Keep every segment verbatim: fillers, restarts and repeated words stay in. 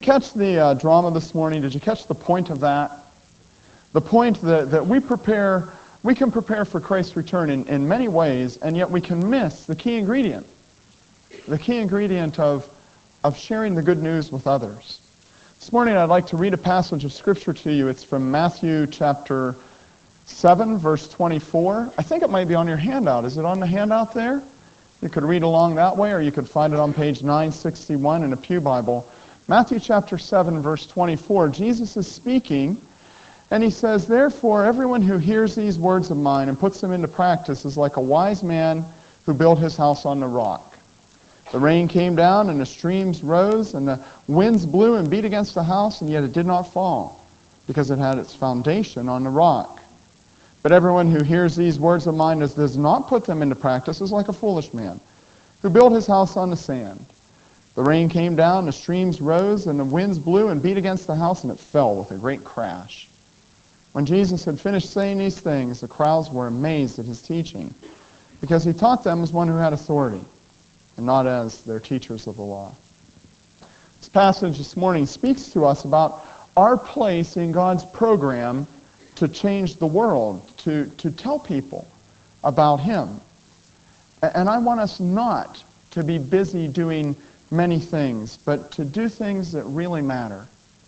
Catch the uh, drama this morning? Did you catch the point of that? The point that, that we prepare, we can prepare for Christ's return in, in many ways, and yet we can miss the key ingredient. The key ingredient of, of sharing the good news with others. This morning I'd like to read a passage of Scripture to you. It's from Matthew chapter seven, verse twenty-four. I think it might be on your handout. Is it on the handout there? You could read along that way, or you could find it on page nine sixty-one in a Pew Bible. Matthew chapter seven, verse twenty-four, Jesus is speaking, and he says, "Therefore, everyone who hears these words of mine and puts them into practice is like a wise man who built his house on the rock. The rain came down, and the streams rose, and the winds blew and beat against the house, and yet it did not fall, because it had its foundation on the rock. But everyone who hears these words of mine and does not put them into practice is like a foolish man who built his house on the sand. The rain came down, the streams rose, and the winds blew and beat against the house, and it fell with a great crash." When Jesus had finished saying these things, the crowds were amazed at his teaching, because he taught them as one who had authority, and not as their teachers of the law. This passage this morning speaks to us about our place in God's program to change the world, to, to tell people about him. And I want us not to be busy doing many things, but to do things that really matter,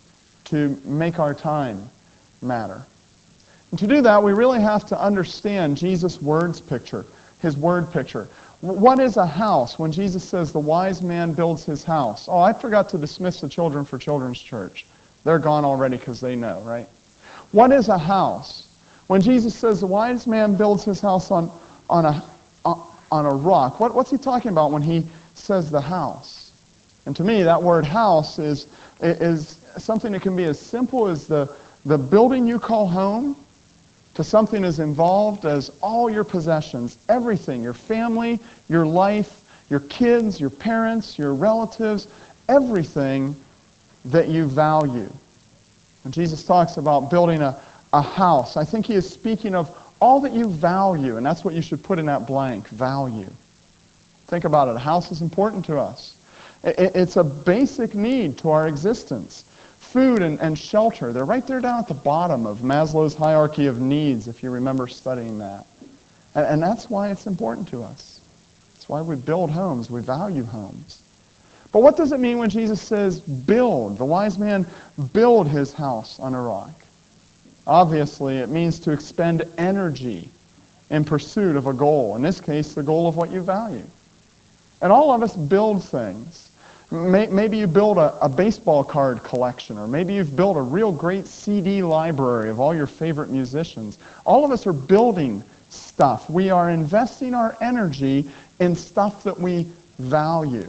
to make our time matter. And to do that, we really have to understand Jesus' words picture, his word picture. What is a house? When Jesus says the wise man builds his house. Oh, I forgot to dismiss the children for Children's Church. They're gone already because they know, right? What is a house? When Jesus says the wise man builds his house on, on, a, on a rock, what, what's he talking about when he says the house? And to me, that word house is, is something that can be as simple as the, the building you call home, to something as involved as all your possessions, everything, your family, your life, your kids, your parents, your relatives, everything that you value. When Jesus talks about building a, a house, I think he is speaking of all that you value, and that's what you should put in that blank, value. Think about it. A house is important to us. It's a basic need to our existence. Food and, and shelter, they're right there down at the bottom of Maslow's hierarchy of needs, if you remember studying that. And, and that's why it's important to us. That's why we build homes. We value homes. But what does it mean when Jesus says build? The wise man build his house on a rock. Obviously, it means to expend energy in pursuit of a goal. In this case, the goal of what you value. And all of us build things. Maybe you build a, a baseball card collection, or maybe you've built a real great C D library of all your favorite musicians. All of us are building stuff. We are investing our energy in stuff that we value.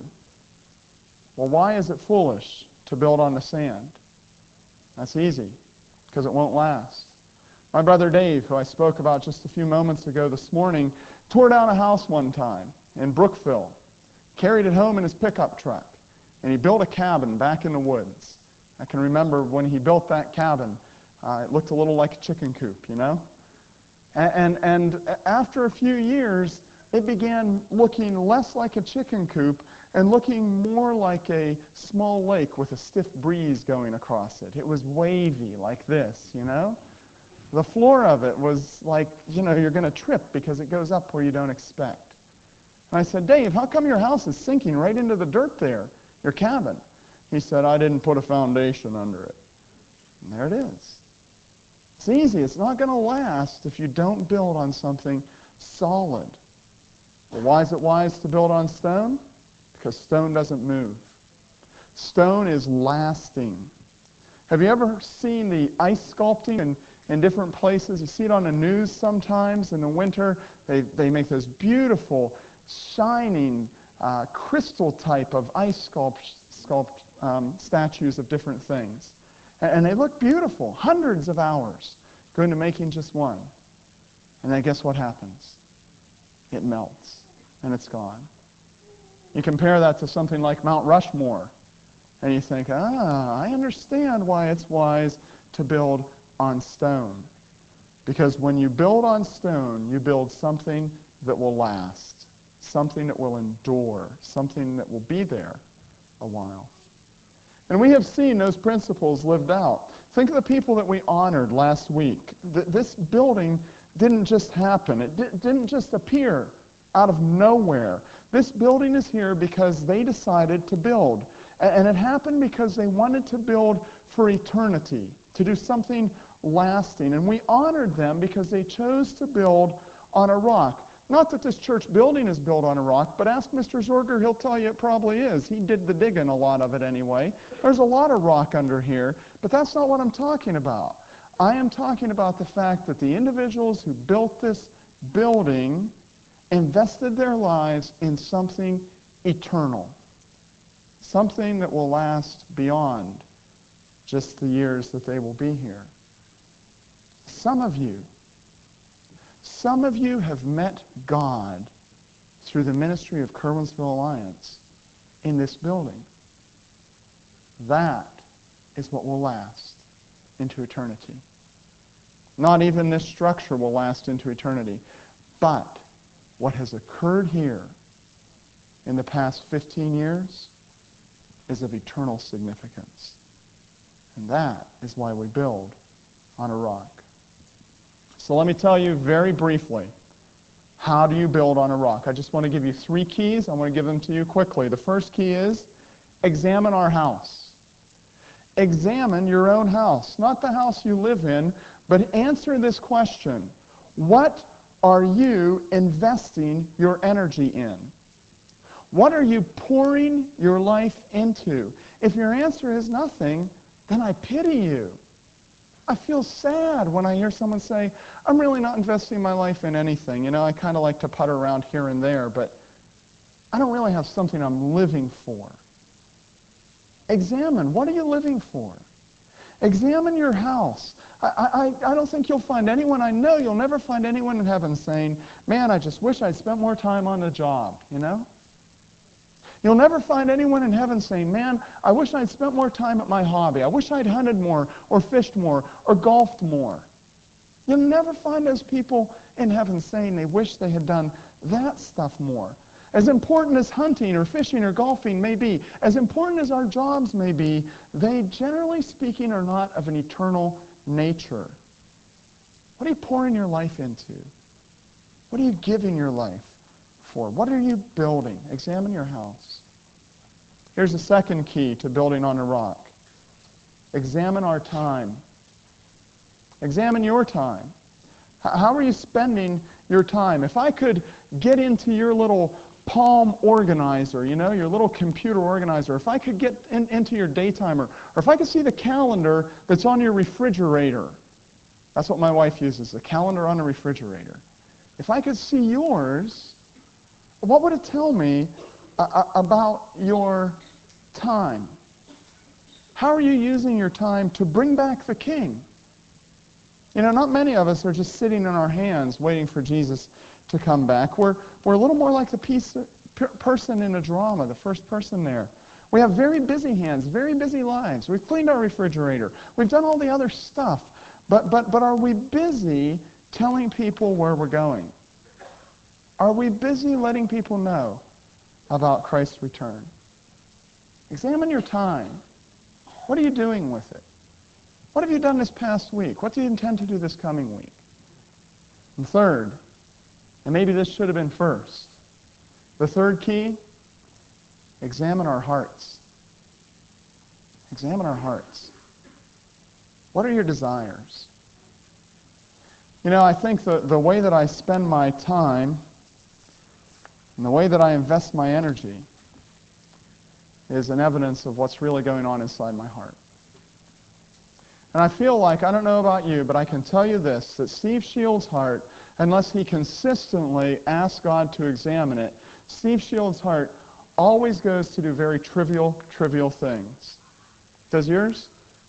Well, why is it foolish to build on the sand? That's easy, because it won't last. My brother Dave, who I spoke about just a few moments ago this morning, tore down a house one time in Brookville, carried it home in his pickup truck, and he built a cabin back in the woods. I can remember when he built that cabin, uh, it looked a little like a chicken coop, you know? And, and, and after a few years, it began looking less like a chicken coop and looking more like a small lake with a stiff breeze going across it. It was wavy like this, you know? The floor of it was like, you know, you're going to trip because it goes up where you don't expect. And I said, "Dave, how come your house is sinking right into the dirt there, your cabin?" He said, "I didn't put a foundation under it." And there it is. It's easy. It's not going to last if you don't build on something solid. Well, why is it wise to build on stone? Because stone doesn't move. Stone is lasting. Have you ever seen the ice sculpting in, in different places? You see it on the news sometimes in the winter. They, they make those beautiful, shining, uh, crystal type of ice sculpt, sculpt um, statues of different things. And, and they look beautiful. Hundreds of hours go into making just one. And then guess what happens? It melts, and it's gone. You compare that to something like Mount Rushmore, and you think, ah, I understand why it's wise to build on stone. Because when you build on stone, you build something that will last, something that will endure, something that will be there a while. And we have seen those principles lived out. Think of the people that we honored last week. Th- this building didn't just happen. It di- didn't just appear out of nowhere. This building is here because they decided to build. A- and it happened because they wanted to build for eternity, to do something lasting. And we honored them because they chose to build on a rock. Not that this church building is built on a rock, but ask Mister Zorger, he'll tell you it probably is. He did the digging, a lot of it anyway. There's a lot of rock under here, but that's not what I'm talking about. I am talking about the fact that the individuals who built this building invested their lives in something eternal, something that will last beyond just the years that they will be here. Some of you Some of you have met God through the ministry of Curwensville Alliance in this building. That is what will last into eternity. Not even this structure will last into eternity. But what has occurred here in the past fifteen years is of eternal significance. And that is why we build on a rock. So let me tell you very briefly, how do you build on a rock? I just want to give you three keys. I want to give them to you quickly. The first key is examine our house. Examine your own house, not the house you live in, but answer this question. What are you investing your energy in? What are you pouring your life into? If your answer is nothing, then I pity you. I feel sad when I hear someone say, I'm really not investing my life in anything. You know, I kind of like to putter around here and there, but I don't really have something I'm living for. Examine, what are you living for? Examine your house. I, I, I don't think you'll find anyone, I know you'll never find anyone in heaven saying, man, I just wish I'd spent more time on the job, you know? You'll never find anyone in heaven saying, man, I wish I'd spent more time at my hobby. I wish I'd hunted more or fished more or golfed more. You'll never find those people in heaven saying they wish they had done that stuff more. As important as hunting or fishing or golfing may be, as important as our jobs may be, they, generally speaking, are not of an eternal nature. What are you pouring your life into? What are you giving your life for? What are you building? Examine your house. Here's the second key to building on a rock. Examine our time. Examine your time. How are you spending your time? If I could get into your little Palm organizer, you know, your little computer organizer, if I could get in, into your daytimer, or if I could see the calendar that's on your refrigerator, that's what my wife uses, the calendar on the refrigerator. If I could see yours, what would it tell me uh, about your time? How are you using your time to bring back the King? You know, not many of us are just sitting in our hands waiting for Jesus to come back. We're, we're a little more like the piece, per, person in a drama, the first person there. We have very busy hands, very busy lives. We've cleaned our refrigerator. We've done all the other stuff. But, but, but are we busy telling people where we're going? Are we busy letting people know about Christ's return? Examine your time. What are you doing with it? What have you done this past week? What do you intend to do this coming week? And third, and maybe this should have been first, the third key, examine our hearts. Examine our hearts. What are your desires? You know, I think the, the way that I spend my time and the way that I invest my energy is an evidence of what's really going on inside my heart. And I feel like, I don't know about you, but I can tell you this, that Steve Shields' heart, unless he consistently asks God to examine it, Steve Shields' heart always goes to do very trivial, trivial things. Does yours?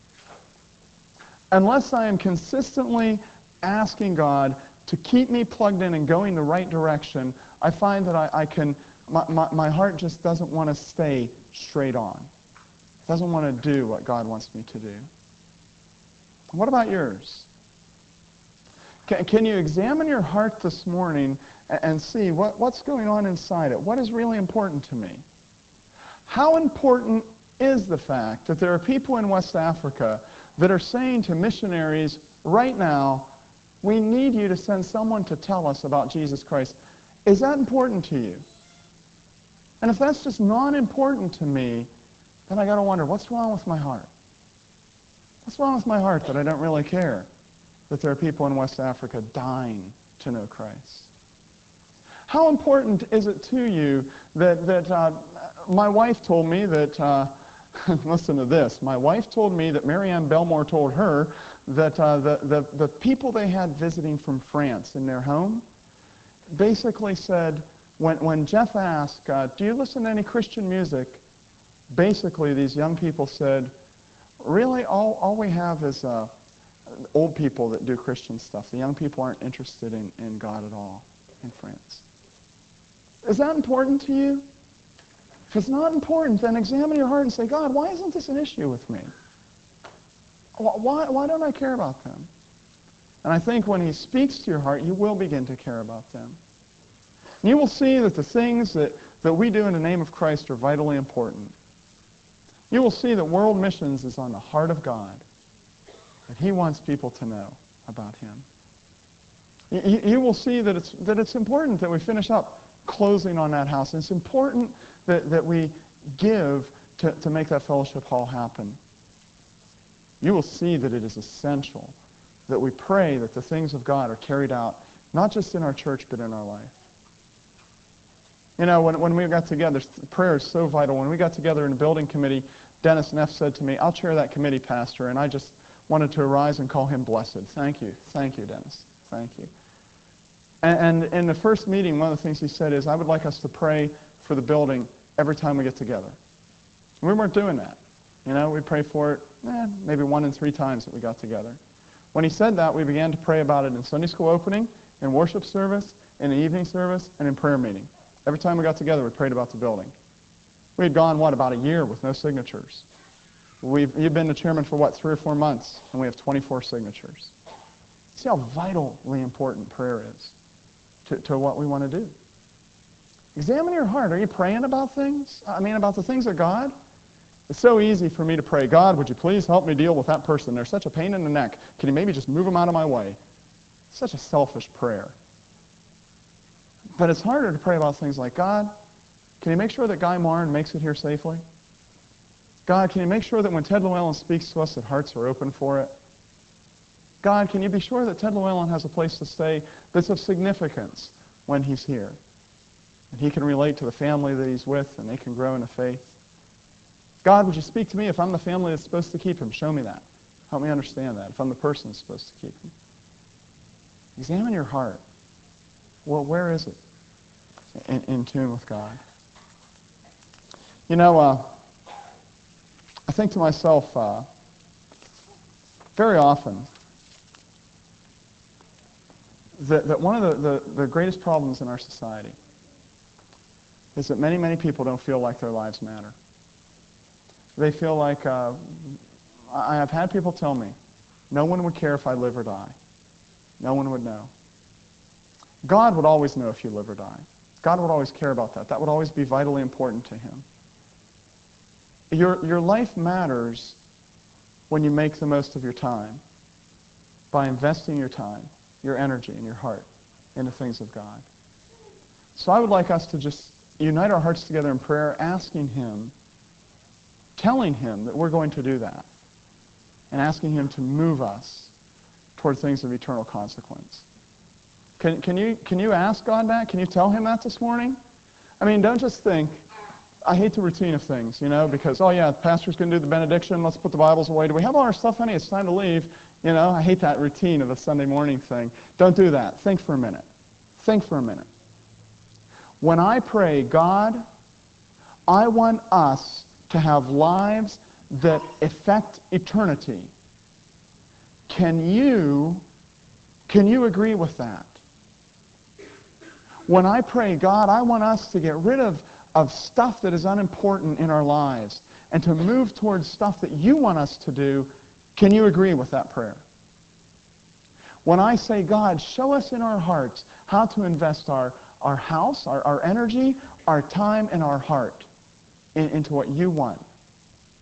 Unless I am consistently asking God to keep me plugged in and going the right direction, I find that I, I can, my, my, my heart just doesn't want to stay straight on. It doesn't want to do what God wants me to do. What about yours? Can, can you examine your heart this morning and, and see what, what's going on inside it? What is really important to me? How important is the fact that there are people in West Africa that are saying to missionaries right now, we need you to send someone to tell us about Jesus Christ. Is that important to you? And if that's just not important to me, then I got to wonder, what's wrong with my heart? What's wrong with my heart that I don't really care that there are people in West Africa dying to know Christ? How important is it to you that, that uh, my wife told me that, uh, listen to this, my wife told me that Marianne Belmore told her that uh, the, the, the people they had visiting from France in their home basically said, when, when Jeff asked, uh, do you listen to any Christian music? Basically, these young people said, really, all, all we have is uh, old people that do Christian stuff. The young people aren't interested in, in God at all in France. Is that important to you? If it's not important, then examine your heart and say, God, why isn't this an issue with me? Why, why don't I care about them? And I think when he speaks to your heart, you will begin to care about them. And you will see that the things that, that we do in the name of Christ are vitally important. You will see that world missions is on the heart of God, that he wants people to know about him. You, you will see that it's, that it's important that we finish up closing on that house. And it's important that, that we give to, to make that fellowship hall happen. You will see that it is essential that we pray that the things of God are carried out, not just in our church, but in our life. You know, when, when we got together, prayer is so vital. When we got together in the building committee, Dennis Neff said to me, I'll chair that committee, Pastor, and I just wanted to arise and call him blessed. Thank you. Thank you, Dennis. Thank you. And, and in the first meeting, one of the things he said is, I would like us to pray for the building every time we get together. And we weren't doing that. You know, we pray for it eh, maybe one in three times that we got together. When he said that, we began to pray about it in Sunday school opening, in worship service, in the evening service, and in prayer meeting. Every time we got together, we prayed about the building. We had gone, what, about a year with no signatures. We've, you've been the chairman for, what, three or four months, and we have twenty-four signatures. See how vitally important prayer is to, to what we want to do. Examine your heart. Are you praying about things? I mean, about the things of God? It's so easy for me to pray, God, would you please help me deal with that person? They're such a pain in the neck. Can you maybe just move them out of my way? It's such a selfish prayer. But it's harder to pray about things like, God, can you make sure that Guy Marn makes it here safely? God, can you make sure that when Ted Llewellyn speaks to us that hearts are open for it? God, can you be sure that Ted Llewellyn has a place to stay that's of significance when he's here? And he can relate to the family that he's with and they can grow in the faith. God, would you speak to me if I'm the family that's supposed to keep him? Show me that. Help me understand that. If I'm the person that's supposed to keep him. Examine your heart. Well, where is it in, in tune with God? You know, uh, I think to myself uh, very often that, that one of the, the, the greatest problems in our society is that many, many people don't feel like their lives matter. They feel like, uh, I have had people tell me, no one would care if I live or die. No one would know. God would always know if you live or die. God would always care about that. That would always be vitally important to him. Your, your life matters when you make the most of your time by investing your time, your energy, and your heart into things of God. So I would like us to just unite our hearts together in prayer, asking him, telling him that we're going to do that, and asking him to move us toward things of eternal consequence. Can, can, you, can you ask God that? Can you tell him that this morning? I mean, don't just think, I hate the routine of things, you know, because, oh yeah, the pastor's going to do the benediction, let's put the Bibles away. Do we have all our stuff, honey? It's time to leave. You know, I hate that routine of a Sunday morning thing. Don't do that. Think for a minute. Think for a minute. When I pray, God, I want us to have lives that affect eternity. Can you, can you agree with that? When I pray, God, I want us to get rid of, of stuff that is unimportant in our lives and to move towards stuff that you want us to do, can you agree with that prayer? When I say, God, show us in our hearts how to invest our, our house, our, our energy, our time, and our heart in, into what you want,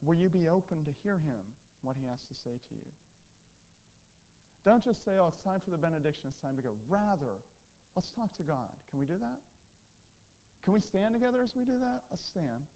will you be open to hear him, what he has to say to you? Don't just say, oh, it's time for the benediction, it's time to go. Rather, let's talk to God. Can we do that? Can we stand together as we do that? Let's stand.